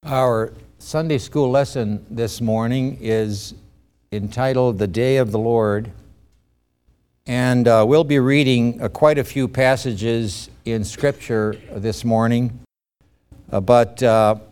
Our Sunday school lesson this morning is entitled The Day of the Lord, and we'll be reading quite a few passages in Scripture this morning, but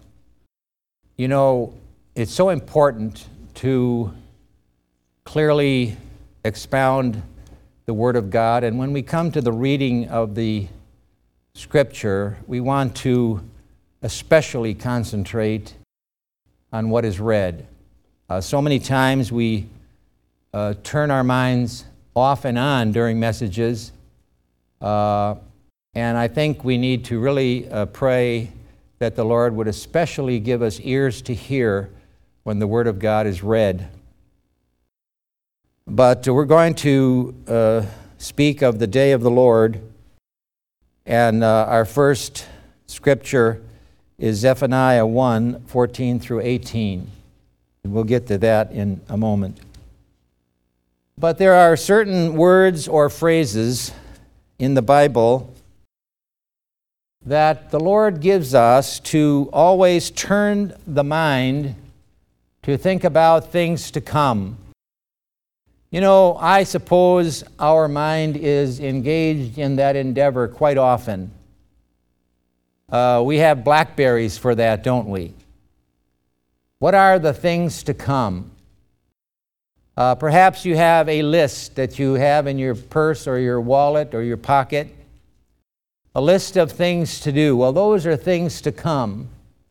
it's so important to clearly expound the Word of God, and when we come to the reading of the Scripture, we want to especially concentrate on what is read. So many times we turn our minds off and on during messages, and I think we need to really pray that the Lord would especially give us ears to hear when the Word of God is read. But we're going to speak of the day of the Lord, and our first scripture is Zephaniah 1:14 through 18. And we'll get to that in a moment. But there are certain words or phrases in the Bible that the Lord gives us to always turn the mind to think about things to come. I suppose our mind is engaged in that endeavor quite often. We have blackberries for that, don't we? What are the things to come? Perhaps you have a list that you have in your purse or your wallet or your pocket, a list of things to do. Well, those are things to come.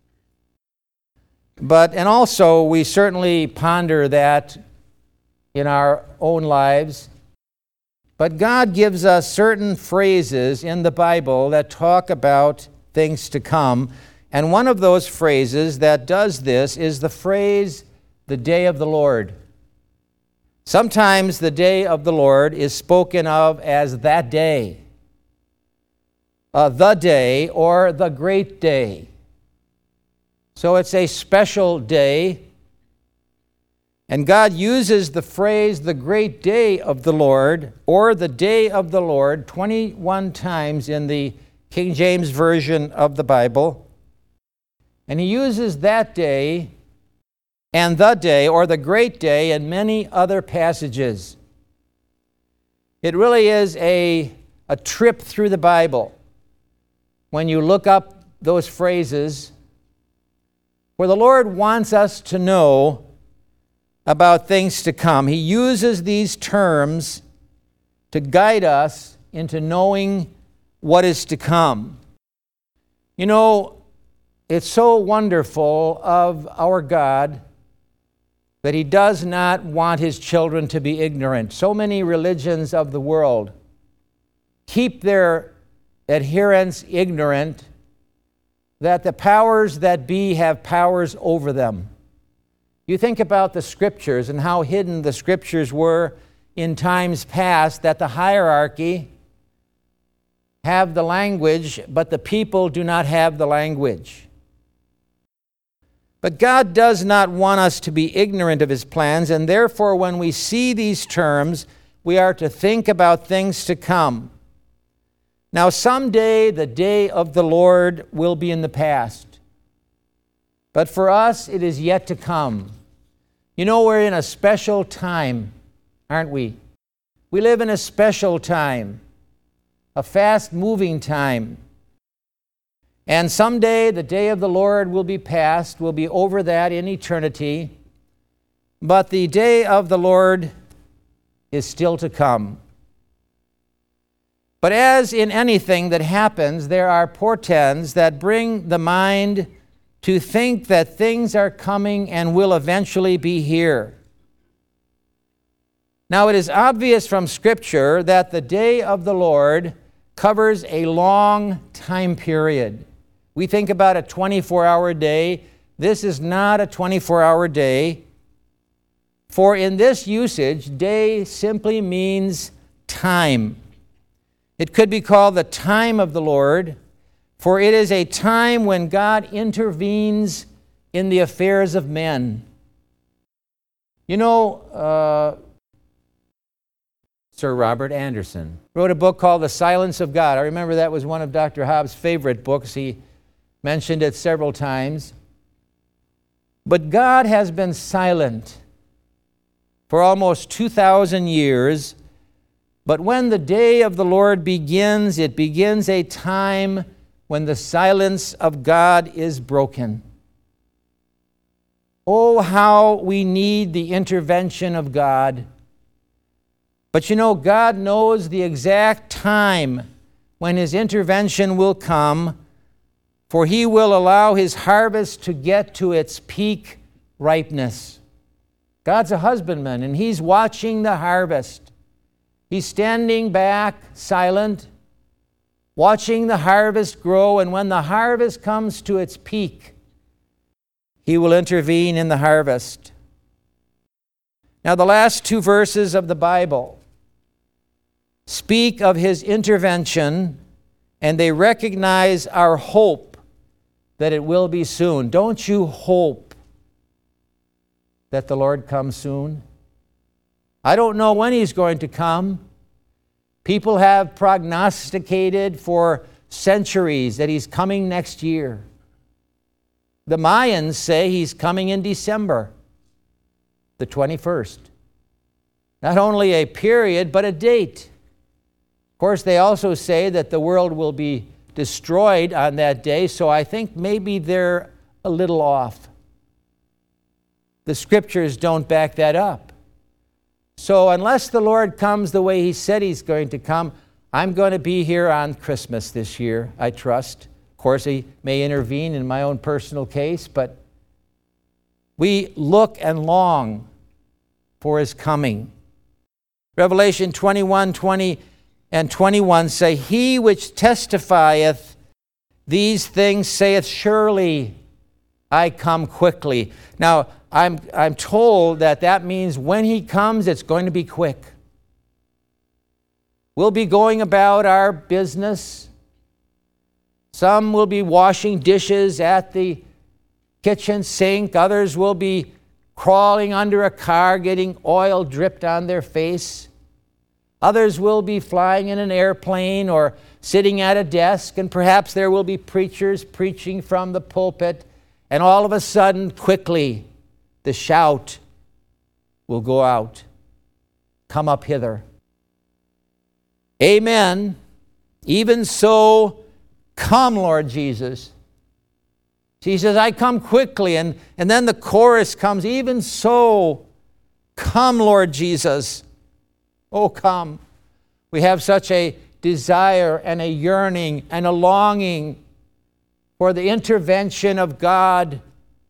And also we certainly ponder that in our own lives. But God gives us certain phrases in the Bible that talk about things to come. And one of those phrases that does this is the phrase, the day of the Lord. Sometimes the day of the Lord is spoken of as that day, the day, or the great day. So it's a special day. And God uses the phrase, the great day of the Lord, or the day of the Lord, 21 times in the King James Version of the Bible. And he uses that day and the day, or the great day, in many other passages. It really is a trip through the Bible when you look up those phrases where the Lord wants us to know about things to come. He uses these terms to guide us into knowing what is to come. It's so wonderful of our God that He does not want His children to be ignorant. So many religions of the world keep their adherents ignorant that the powers that be have powers over them. You think about the Scriptures and how hidden the Scriptures were in times past, that the hierarchy have the language, but the people do not have the language. But God does not want us to be ignorant of His plans, and therefore when we see these terms, we are to think about things to come. Now, someday the day of the Lord will be in the past, but for us it is yet to come. We're in a special time, aren't we? We live in a special time, a fast-moving time. And someday the day of the Lord will be past, will be over that in eternity. But the day of the Lord is still to come. But as in anything that happens, there are portents that bring the mind to think that things are coming and will eventually be here. Now, it is obvious from Scripture that the day of the Lord covers a long time period. We think about a 24-hour day. This is not a 24-hour day. For in this usage, day simply means time. It could be called the time of the Lord, for it is a time when God intervenes in the affairs of men. Sir Robert Anderson wrote a book called The Silence of God. I remember that was one of Dr. Hobbes' favorite books. He mentioned it several times. But God has been silent for almost 2,000 years. But when the day of the Lord begins, it begins a time when the silence of God is broken. Oh, how we need the intervention of God. But you know, God knows the exact time when His intervention will come, for He will allow His harvest to get to its peak ripeness. God's a husbandman, and He's watching the harvest. He's standing back, silent, watching the harvest grow, and when the harvest comes to its peak, He will intervene in the harvest. Now, the last two verses of the Bible speak of His intervention, and they recognize our hope that it will be soon. Don't you hope that the Lord comes soon? I don't know when He's going to come. People have prognosticated for centuries that He's coming next year. The Mayans say He's coming in December, the 21st. Not only a period, but a date. Of course, they also say that the world will be destroyed on that day, so I think maybe they're a little off. The Scriptures don't back that up. So unless the Lord comes the way He said He's going to come, I'm going to be here on Christmas this year, I trust. Of course, He may intervene in my own personal case, but we look and long for His coming. Revelation 21:20 and 21 say, He which testifieth these things saith, Surely I come quickly. Now, I'm told that means when He comes, it's going to be quick. We'll be going about our business. Some will be washing dishes at the kitchen sink. Others will be crawling under a car, getting oil dripped on their face. Others will be flying in an airplane or sitting at a desk, and perhaps there will be preachers preaching from the pulpit, and all of a sudden, quickly, the shout will go out. Come up hither. Amen. Even so, come, Lord Jesus. He says, I come quickly. And then the chorus comes, even so, come, Lord Jesus. Oh, come. We have such a desire and a yearning and a longing for the intervention of God.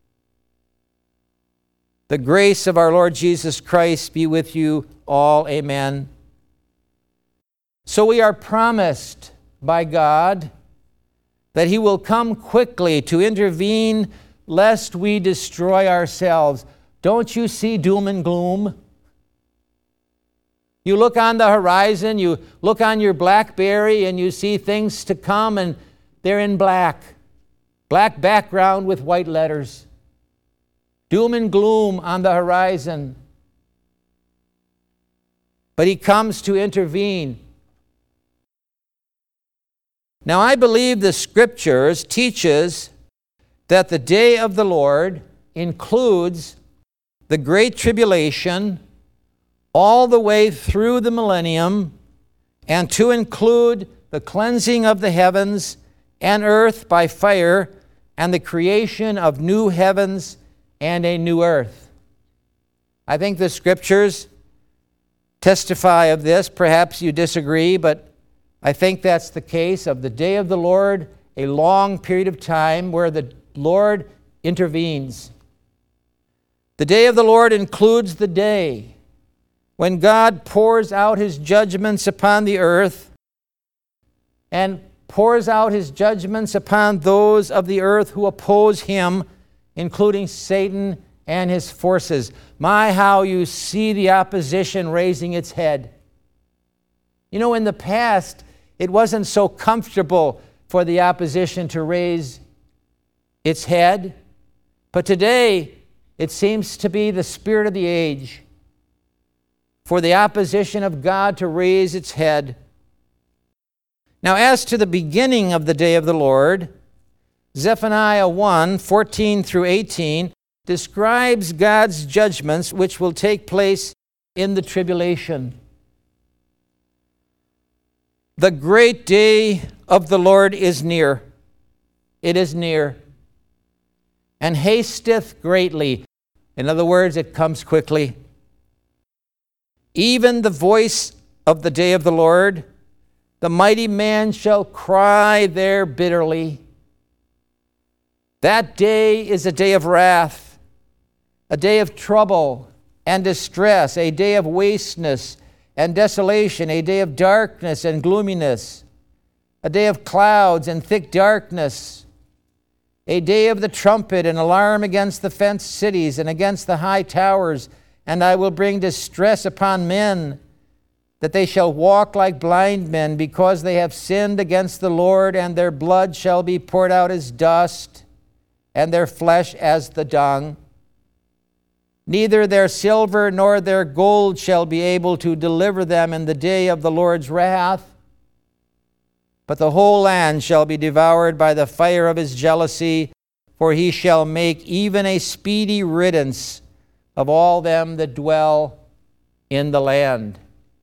The grace of our Lord Jesus Christ be with you all. Amen. So we are promised by God that He will come quickly to intervene lest we destroy ourselves. Don't you see doom and gloom? You look on the horizon, you look on your BlackBerry, and you see things to come, and they're in black. Black background with white letters. Doom and gloom on the horizon. But He comes to intervene. Now, I believe the Scriptures teaches that the day of the Lord includes the Great Tribulation all the way through the millennium, and to include the cleansing of the heavens and earth by fire and the creation of new heavens and a new earth. I think the Scriptures testify of this. Perhaps you disagree, but I think that's the case of the day of the Lord, a long period of time where the Lord intervenes. The day of the Lord includes the day when God pours out His judgments upon the earth and pours out His judgments upon those of the earth who oppose Him, including Satan and his forces. My, how you see the opposition raising its head. You know, in the past, it wasn't so comfortable for the opposition to raise its head, but today it seems to be the spirit of the age for the opposition of God to raise its head. Now, as to the beginning of the day of the Lord, Zephaniah 1:14 through 18 describes God's judgments which will take place in the tribulation. The great day of the Lord is near. It is near. And hasteth greatly. In other words, it comes quickly. Even the voice of the day of the Lord, the mighty man shall cry there bitterly. That day is a day of wrath, a day of trouble and distress, a day of wasteness and desolation, a day of darkness and gloominess, a day of clouds and thick darkness, a day of the trumpet and alarm against the fenced cities and against the high towers. And I will bring distress upon men, that they shall walk like blind men, because they have sinned against the Lord, and their blood shall be poured out as dust, and their flesh as the dung. Neither their silver nor their gold shall be able to deliver them in the day of the Lord's wrath. But the whole land shall be devoured by the fire of his jealousy, for he shall make even a speedy riddance of all them that dwell in the land.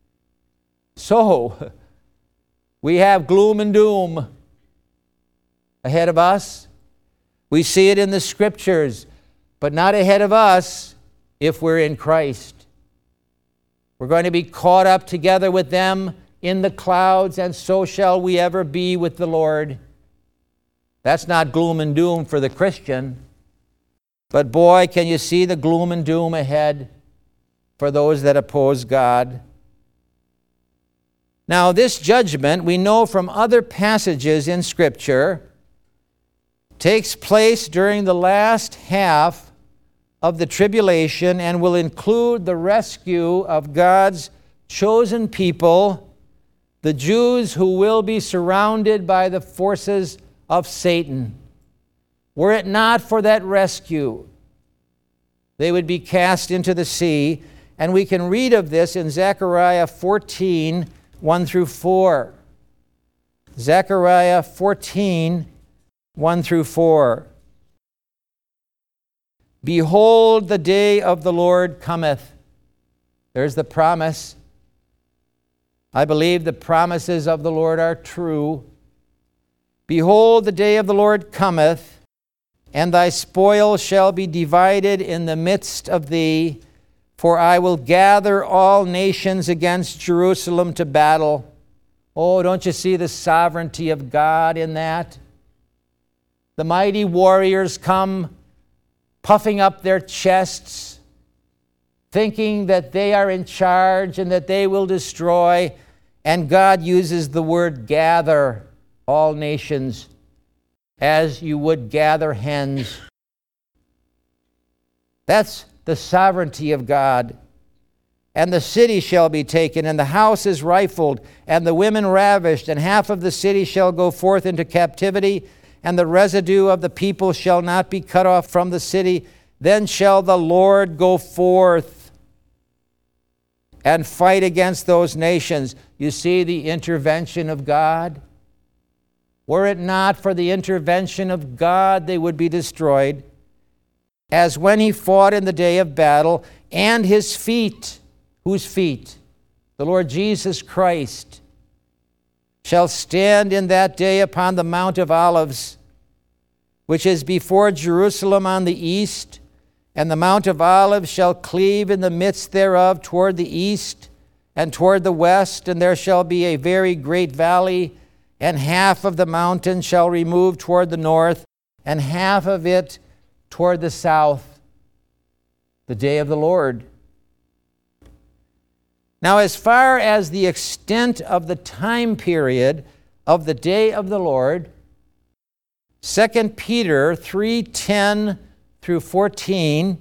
So, we have gloom and doom ahead of us. We see it in the Scriptures, but not ahead of us if we're in Christ. We're going to be caught up together with them in the clouds, and so shall we ever be with the Lord. That's not gloom and doom for the Christian. But boy, can you see the gloom and doom ahead for those that oppose God. Now, this judgment, we know from other passages in Scripture, takes place during the last half of the tribulation and will include the rescue of God's chosen people, the Jews who will be surrounded by the forces of Satan. Were it not for that rescue, they would be cast into the sea. And we can read of this in Zechariah 14, 1 through 4. Zechariah 14, 1 through 4. Behold, the day of the Lord cometh. There's the promise. I believe the promises of the Lord are true. Behold, the day of the Lord cometh, and thy spoil shall be divided in the midst of thee, for I will gather all nations against Jerusalem to battle. Oh, don't you see the sovereignty of God in that? The mighty warriors come puffing up their chests, thinking that they are in charge and that they will destroy, and God uses the word gather all nations, as you would gather hens. That's the sovereignty of God. And the city shall be taken, and the houses rifled, and the women ravished, and half of the city shall go forth into captivity, and the residue of the people shall not be cut off from the city. Then shall the Lord go forth and fight against those nations. You see the intervention of God? Were it not for the intervention of God, they would be destroyed. As when he fought in the day of battle, and his feet, whose feet? The Lord Jesus Christ, shall stand in that day upon the Mount of Olives, which is before Jerusalem on the east, and the Mount of Olives shall cleave in the midst thereof toward the east and toward the west, and there shall be a very great valley, and half of the mountain shall remove toward the north, and half of it toward the south. The day of the Lord. Now, as far as the extent of the time period of the day of the Lord, 2 Peter 3:10 through 14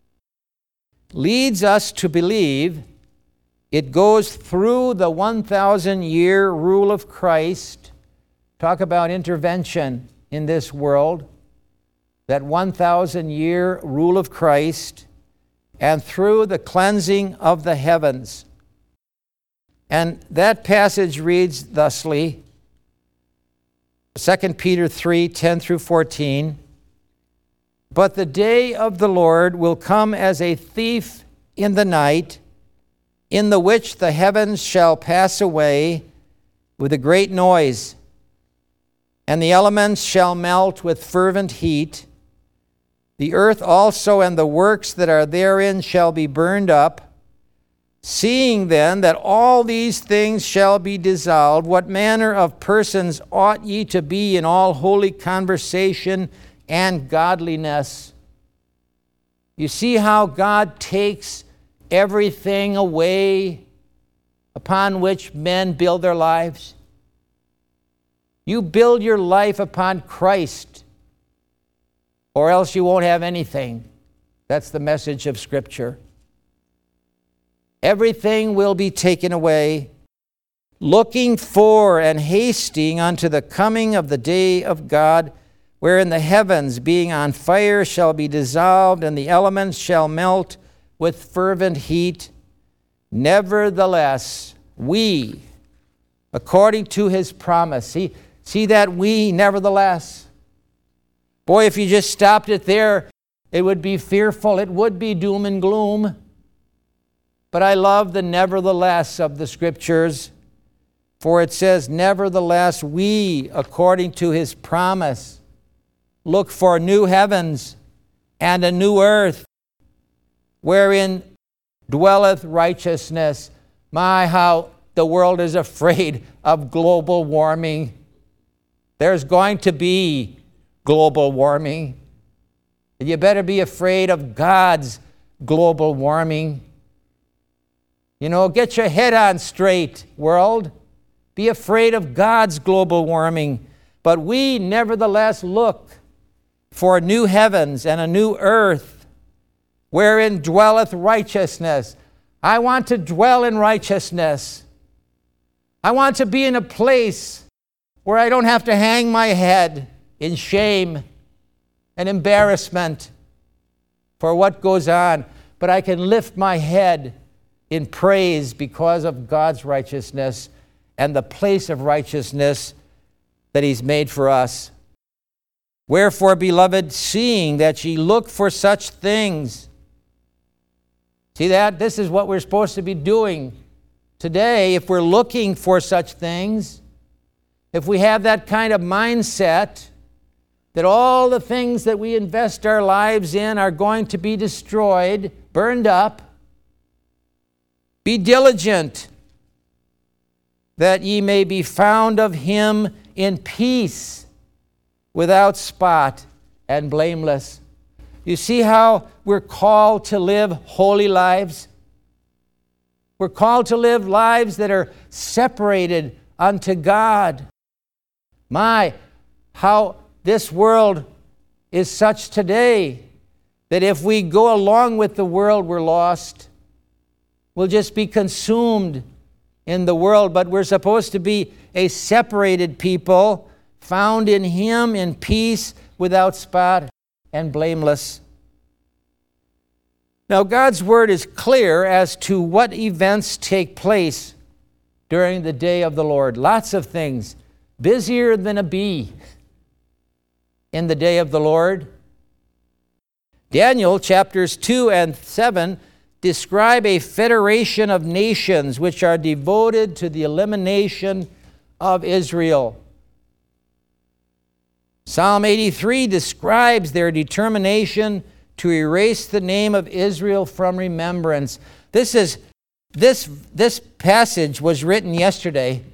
leads us to believe it goes through the 1,000-year rule of Christ. Talk about intervention in this world. That 1,000-year rule of Christ, and through the cleansing of the heavens. And that passage reads thusly, 2 Peter 3:10 through 14, But the day of the Lord will come as a thief in the night, in the which the heavens shall pass away with a great noise, and the elements shall melt with fervent heat. The earth also and the works that are therein shall be burned up. Seeing then that all these things shall be dissolved, what manner of persons ought ye to be in all holy conversation and godliness? You see how God takes everything away upon which men build their lives? You build your life upon Christ, or else you won't have anything. That's the message of Scripture. Everything will be taken away, looking for and hasting unto the coming of the day of God, wherein the heavens, being on fire, shall be dissolved, and the elements shall melt with fervent heat. Nevertheless, we, according to his promise, see that we, nevertheless. Boy, if you just stopped it there, it would be fearful. It would be doom and gloom. But I love the nevertheless of the Scriptures, for it says, nevertheless, we, according to his promise, look for new heavens and a new earth, wherein dwelleth righteousness. My, how the world is afraid of global warming. There's going to be global warming. You better be afraid of God's global warming. You know, get your head on straight, world. Be afraid of God's global warming. But we nevertheless look for new heavens and a new earth, wherein dwelleth righteousness. I want to dwell in righteousness. I want to be in a place where I don't have to hang my head in shame and embarrassment for what goes on, but I can lift my head in praise because of God's righteousness and the place of righteousness that he's made for us. Wherefore, beloved, seeing that ye look for such things. See that? This is what we're supposed to be doing today. If we're looking for such things, if we have that kind of mindset that all the things that we invest our lives in are going to be destroyed, burned up, be diligent that ye may be found of him in peace, without spot and blameless. You see how we're called to live holy lives? We're called to live lives that are separated unto God. My, how this world is such today that if we go along with the world, we're lost. We'll just be consumed in the world, but we're supposed to be a separated people, found in him in peace, without spot and blameless. Now, God's word is clear as to what events take place during the day of the Lord. Lots of things. Busier than a bee in the day of the Lord. Daniel chapters 2 and 7 describe a federation of nations which are devoted to the elimination of Israel. Psalm 83 describes their determination to erase the name of Israel from remembrance. This passage was written yesterday.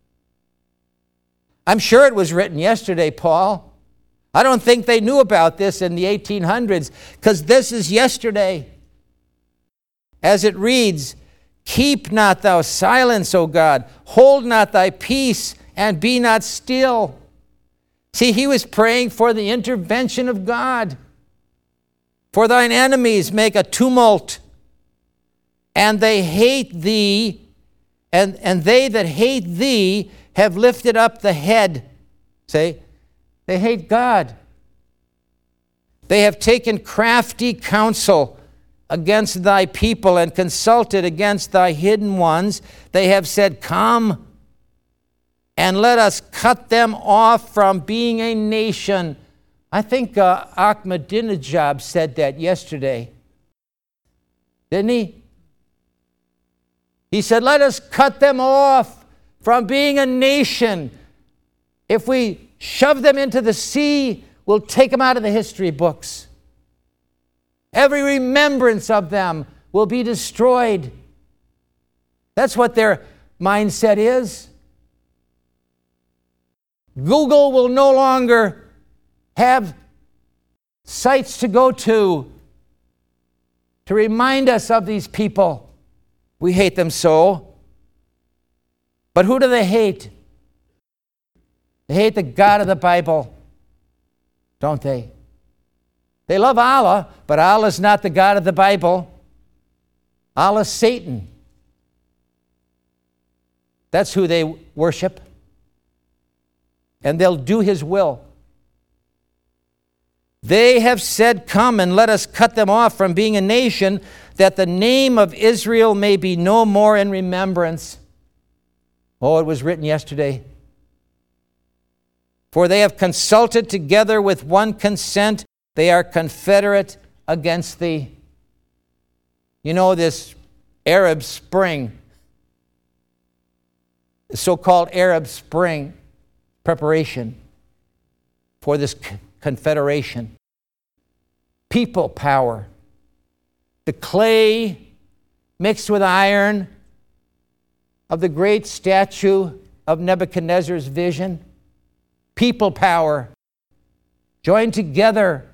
I'm sure it was written yesterday, Paul. I don't think they knew about this in the 1800s, because this is yesterday. As it reads, keep not thou silence, O God, hold not thy peace, and be not still. See, he was praying for the intervention of God. For thine enemies make a tumult, and they hate thee, and they that hate thee have lifted up the head. See, they hate God. They have taken crafty counsel against thy people and consulted against thy hidden ones. They have said, come, and let us cut them off from being a nation I think Ahmadinejad said that yesterday. Didn't he? He said, let us cut them off from being a nation. If we shove them into the sea, we'll take them out of the history books. Every remembrance of them will be destroyed. That's what their mindset is. Google will no longer have sites to go to remind us of these people. We hate them so. But who do they hate? They hate the God of the Bible, don't they? They love Allah, but Allah's not the God of the Bible. Allah's Satan. That's who they worship. And they'll do his will. They have said, come and let us cut them off from being a nation, that the name of Israel may be no more in remembrance. Oh, it was written yesterday. For they have consulted together with one consent. They are confederate against thee. You know, this Arab Spring, the so-called Arab Spring preparation for this confederation. People power. The clay mixed with iron of the great statue of Nebuchadnezzar's vision. People power. Joined together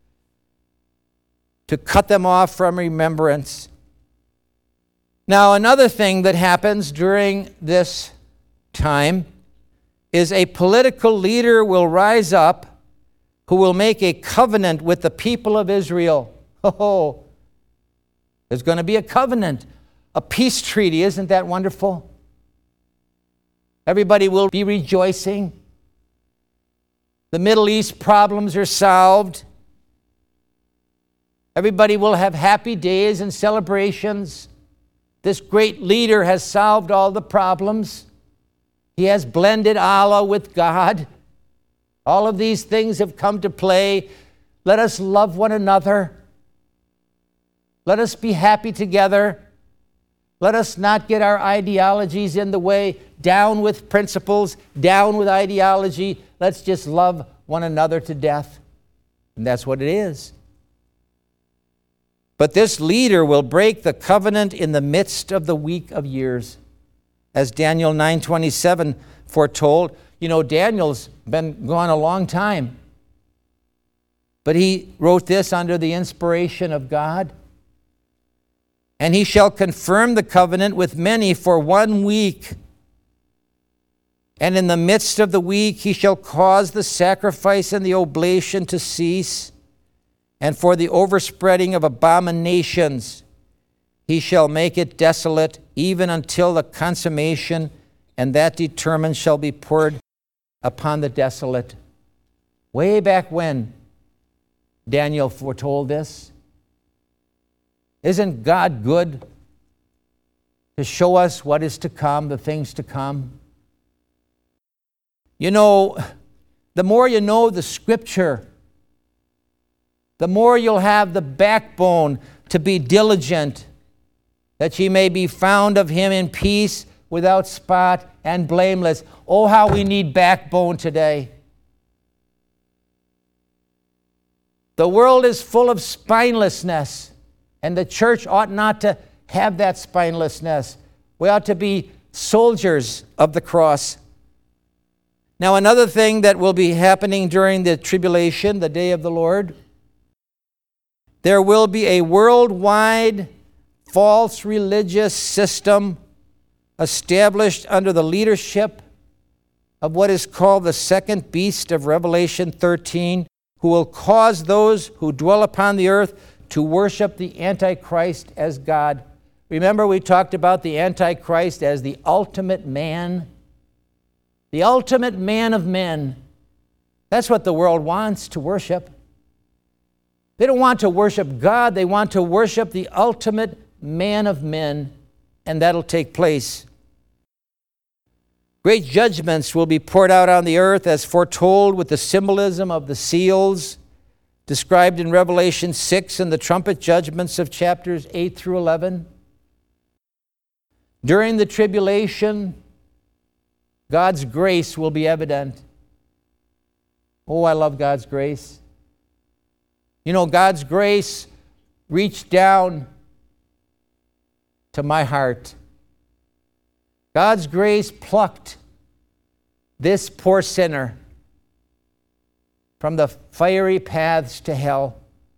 to cut them off from remembrance. Now, another thing that happens during this time is a political leader will rise up who will make a covenant with the people of Israel. Oh, there's going to be a covenant, a peace treaty. Isn't that wonderful? Everybody will be rejoicing. The Middle East problems are solved. Everybody will have happy days and celebrations. This great leader has solved all the problems. He has blended Allah with God. All of these things have come to play. Let us love one another. Let us be happy together. Let us not get our ideologies in the way. Down with principles, down with ideology. Let's just love one another to death. And that's what it is. But this leader will break the covenant in the midst of the week of years. As Daniel 9:27 foretold. You know, Daniel's been gone a long time. But he wrote this under the inspiration of God. And he shall confirm the covenant with many for 1 week. And in the midst of the week he shall cause the sacrifice and the oblation to cease. And for the overspreading of abominations he shall make it desolate, even until the consummation, and that determined shall be poured upon the desolate. Way back when Daniel foretold this. Isn't God good to show us what is to come, the things to come? You know, the more you know the Scripture, the more you'll have the backbone to be diligent, that ye may be found of him in peace, without spot and blameless. Oh, how we need backbone today. The world is full of spinelessness, and the church ought not to have that spinelessness. We ought to be soldiers of the cross. Now, another thing that will be happening during the tribulation, the day of the Lord, there will be a worldwide false religious system established under the leadership of what is called the second beast of Revelation 13, who will cause those who dwell upon the earth to worship the Antichrist as God. Remember, we talked about the Antichrist as the ultimate man of men. That's what the world wants to worship. They don't want to worship God. They want to worship the ultimate man of men, and that'll take place. Great judgments will be poured out on the earth as foretold with the symbolism of the seals described in Revelation 6 and the trumpet judgments of chapters 8 through 11. During the tribulation, God's grace will be evident. Oh, I love God's grace. You know, God's grace reached down to my heart. God's grace plucked this poor sinner from the fiery paths to hell.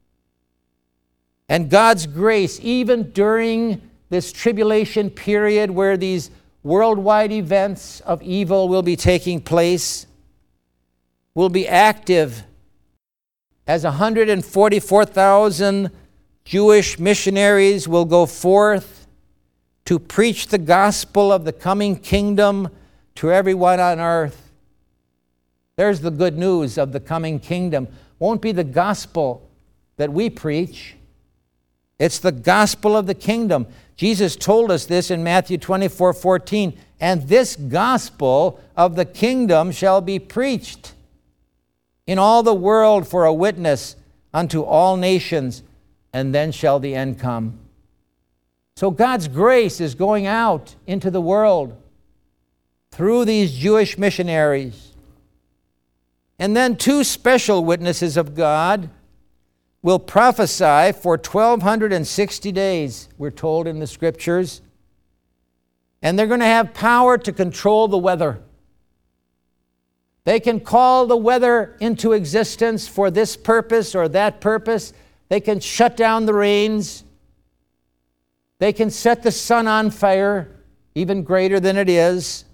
And God's grace, even during this tribulation period where these worldwide events of evil will be taking place, will be active as 144,000 Jewish missionaries will go forth to preach the gospel of the coming kingdom to everyone on earth. There's the good news of the coming kingdom. Won't be the gospel that we preach. It's the gospel of the kingdom. Jesus told us this in Matthew 24:14. And this gospel of the kingdom shall be preached in all the world for a witness unto all nations, and then shall the end come. So God's grace is going out into the world through these Jewish missionaries. And then two special witnesses of God will prophesy for 1,260 days, we're told in the scriptures. And they're going to have power to control the weather. They can call the weather into existence for this purpose or that purpose. They can shut down the rains. They can set the sun on fire, even greater than it is.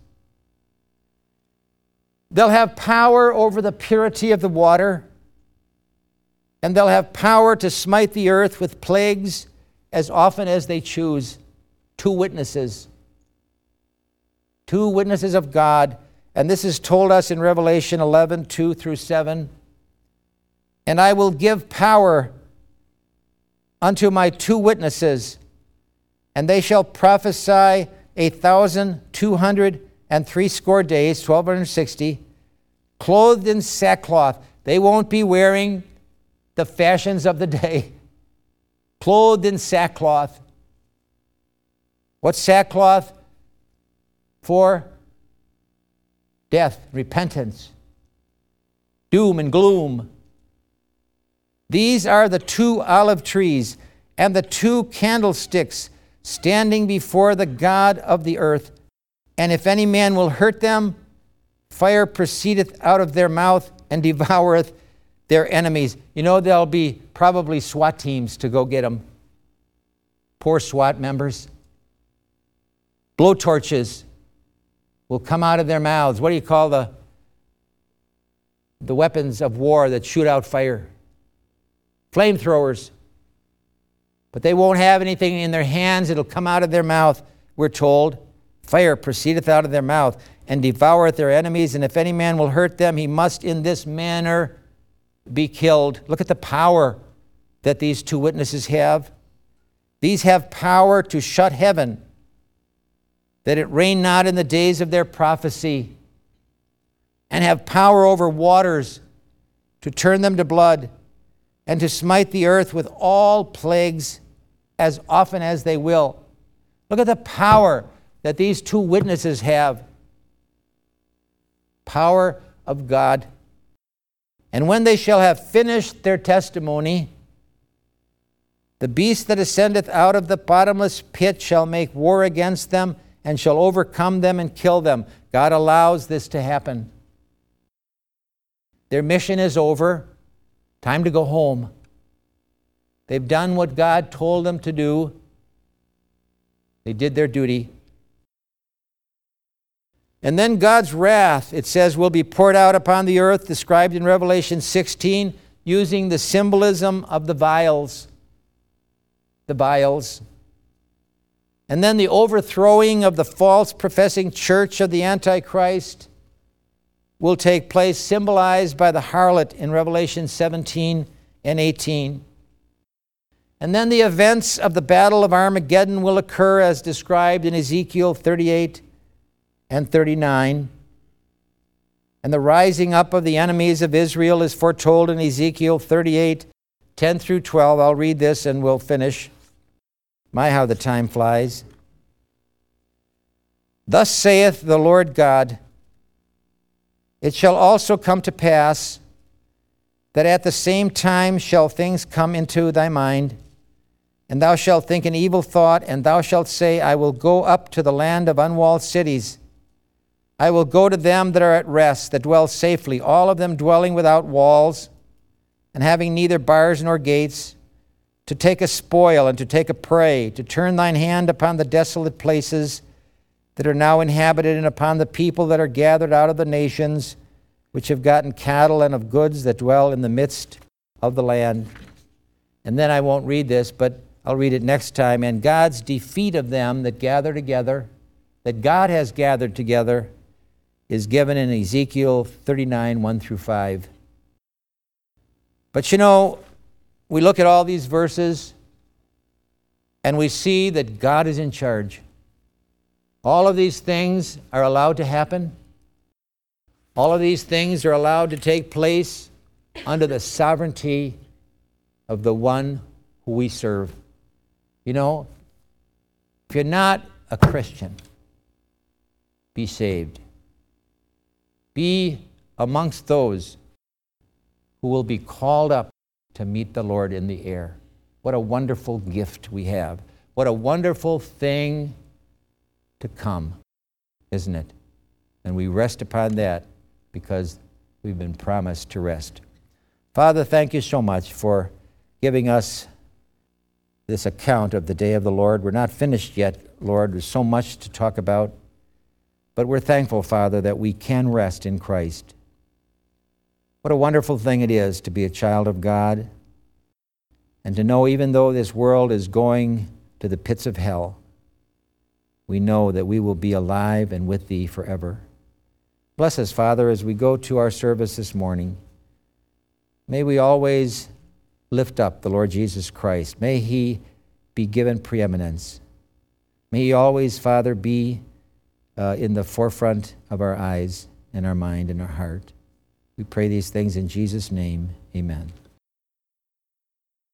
They'll have power over the purity of the water. And they'll have power to smite the earth with plagues as often as they choose. Two witnesses. Two witnesses of God. And this is told us in Revelation 11, 2 through 7. And I will give power unto my two witnesses, and they shall prophesy 1,260 days, 1,260, clothed in sackcloth. They won't be wearing the fashions of the day. Clothed in sackcloth. What's sackcloth for? Death, repentance, doom and gloom. These are the two olive trees and the two candlesticks standing before the God of the earth. And if any man will hurt them, fire proceedeth out of their mouth and devoureth their enemies. You know, there'll be probably SWAT teams to go get them. Poor SWAT members. Blowtorches will come out of their mouths. What do you call the weapons of war that shoot out fire? Flamethrowers. But they won't have anything in their hands. It'll come out of their mouth, we're told. Fire proceedeth out of their mouth and devoureth their enemies. And if any man will hurt them, he must in this manner be killed. Look at the power that these two witnesses have. These have power to shut heaven, that it rain not in the days of their prophecy, and have power over waters to turn them to blood, and to smite the earth with all plagues as often as they will. Look at the power that these two witnesses have. Power of God. And when they shall have finished their testimony, the beast that ascendeth out of the bottomless pit shall make war against them, and shall overcome them and kill them. God allows this to happen. Their mission is over. Time to go home. They've done what God told them to do. They did their duty. And then God's wrath, it says, will be poured out upon the earth, described in Revelation 16, using the symbolism of the vials. The vials. And then the overthrowing of the false professing church of the Antichrist will take place, symbolized by the harlot in Revelation 17 and 18. And then the events of the Battle of Armageddon will occur as described in Ezekiel 38 and 39. And the rising up of the enemies of Israel is foretold in Ezekiel 38, 10 through 12. I'll read this and we'll finish. My, how the time flies. Thus saith the Lord God, it shall also come to pass that at the same time shall things come into thy mind, and thou shalt think an evil thought, and thou shalt say, I will go up to the land of unwalled cities. I will go to them that are at rest, that dwell safely, all of them dwelling without walls, and having neither bars nor gates, to take a spoil and to take a prey, to turn thine hand upon the desolate places that are now inhabited, and upon the people that are gathered out of the nations, which have gotten cattle and of goods that dwell in the midst of the land. And then I won't read this, but I'll read it next time. And God's defeat of them that gather together, that God has gathered together, is given in Ezekiel 39, 1 through 5. But you know, we look at all these verses and we see that God is in charge. All of these things are allowed to happen. All of these things are allowed to take place under the sovereignty of the one who we serve. You know, if you're not a Christian, be saved. Be amongst those who will be called up to meet the Lord in the air. What a wonderful gift we have. What a wonderful thing to come, isn't it? And we rest upon that because we've been promised to rest. Father, thank you so much for giving us this account of the day of the Lord. We're not finished yet, Lord. There's so much to talk about. But we're thankful, Father, that we can rest in Christ. What a wonderful thing it is to be a child of God and to know even though this world is going to the pits of hell, we know that we will be alive and with Thee forever. Bless us, Father, as we go to our service this morning. May we always lift up the Lord Jesus Christ. May He be given preeminence. May He always, Father, be in the forefront of our eyes and our mind and our heart. We pray these things in Jesus' name. Amen.